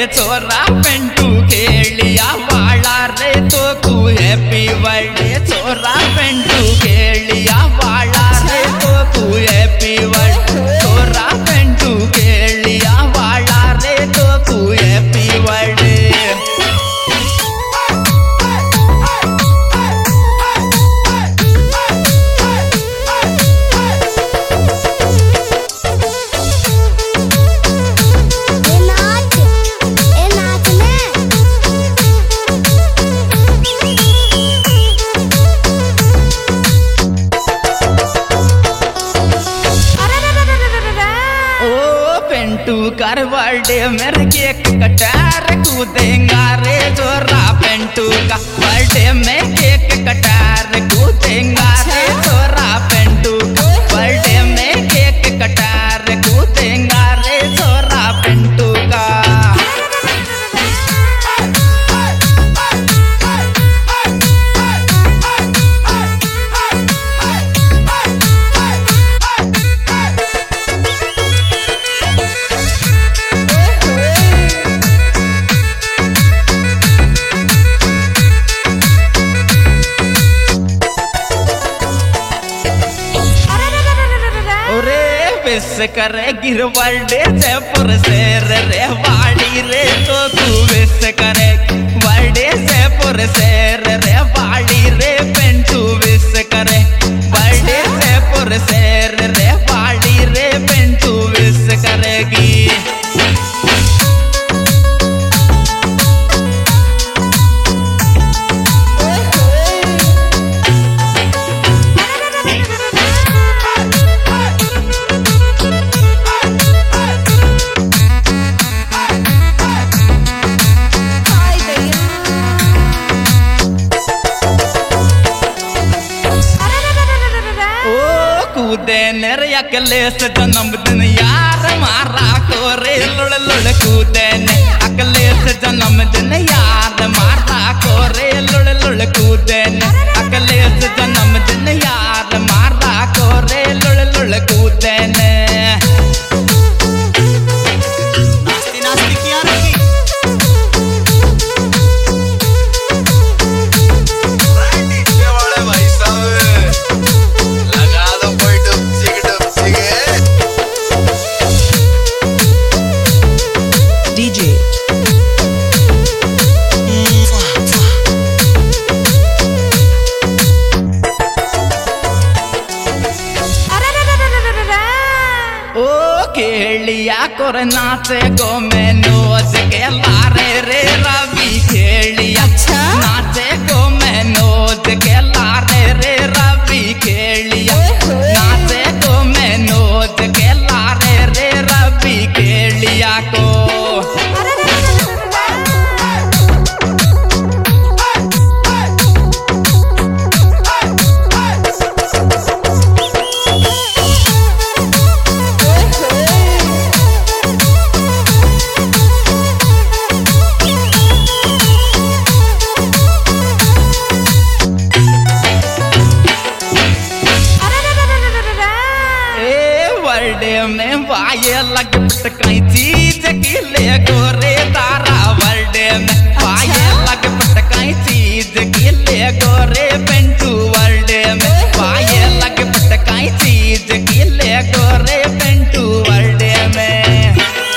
छोरा पेंटू खेलिया वाला रे तो तू हैप्पी बर्थडे छोरा पेंटू खेलिया वाला रे तो तू हैप्पी बर्थडे छोरा पेंटू खेलिया वाला रे तो तू हैप्पी बर्थडे। पेंटू कर बर्थडे मेरे केक कटार कूदेंगा रे जोरा पेंटू का बर्थडे में केक कटार कूदेंगा रे जोरा पेंटू का बर्थडे में केक कटार कूदेंगा रे जोरा पेंटू का। विश करे गिर बर्थडे जयपुर से रे वाड़ी रे तो तू विश करे बर्थडे जयपुर से रे वाड़ी रे पेंटू विश करे बर्थडे जयपुर से रे वाड़ी रे पेंटू विश करेगी। कूदेने रे अकलेश जन्मदिन यार मारा को रे लुड़ लुड़ कूदेने अकलेश जन्मदिन यार मारा को रे लुड़ लुड़ कूदेने अकलेश जन्मदिन यार मारा को रे लुड़ लुड़ कूदेने। नास्ती नास्ती किया रखी भाई साहब लगा दो कोई डुबसी के DJ ओ खेलिया कोर नाचे गो मैं नोज के लारे रे रवि खेलिया नाचे गो मैं नोज के लारे रे रवि खेलिया नाचे गो मैं नोज के लारे रे रवि खेलिया को। बर्थडे में पाए लग पटकाई चीज की ले गोरे तारा बर्थडे में पाए लग पटकाई चीज की ले गोरे पेंटू बर्थडे में पाए लग पटकाई चीज की ले गोरे पेंटू बर्थडे में।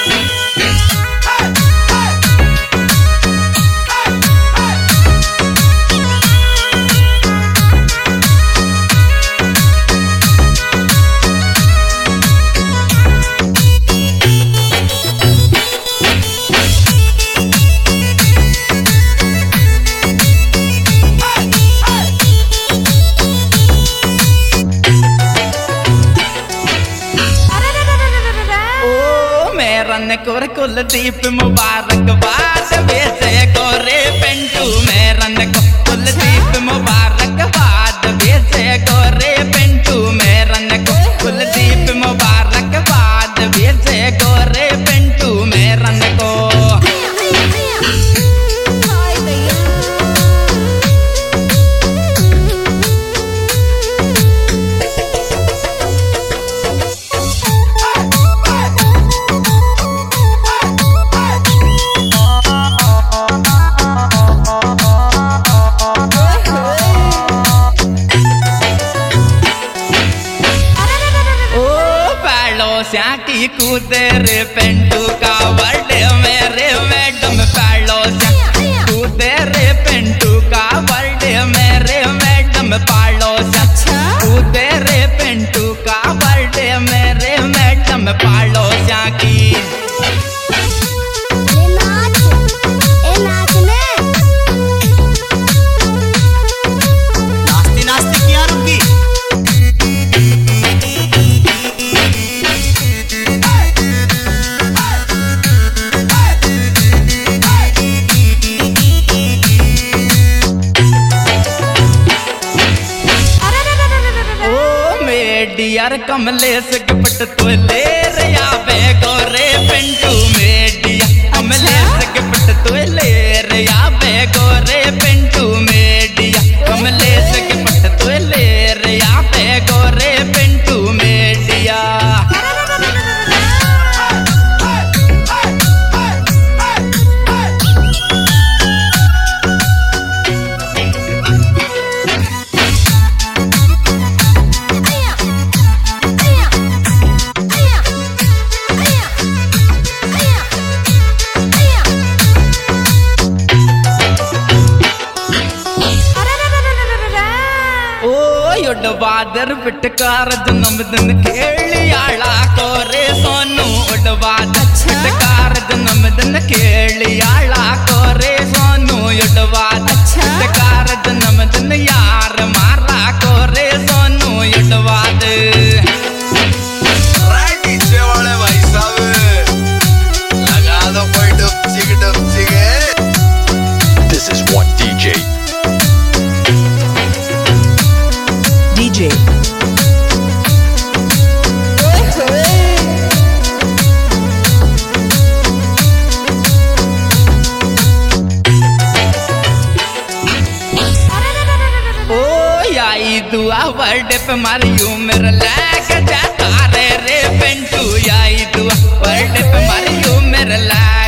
कोर कुलदीप मुबारकबाद बेचे गोरे पेंटू मेरन को कुलदीप मुबारकबाद बेचे गोरे पेंटू मेरन को कुलदीप मुबारकबाद बेचे गोरे पेंटू मेरन को। की कूदे रे पेंटू का बर्थडे मेरे मैडम पालो कूदे रे पेंटू का बर्थडे मेरे मैडम पालो कूदे रे पेंटू का बर्थडे मेरे मैडम पालो की डियर कमलेश के पट तो ले रे आवे गोरे पिंटू मेडिया कमलेश के पट तो ले रे आवे गोरे पिंटू मेडिया कमलेश के पट तो ले रे आवे गोरे पिंटू मेडिया उडवादर पिटकार जन्मदिन खेलियाला कोरे सोनू उडवादर पिटकार जन्मदिन खेलियाला कोरे सोनू उडवादर पिटकार जन्मदिन यार मारा कोरे सोनू उडवादर पीछे वाले भाई साहब लगा दो कोई डुबची के This is one DJ. दुआ बर्थडे पे मारियो मेरा लेके जाता रे पिंटू आई दुआ बर्थडे पे मारियो मेरा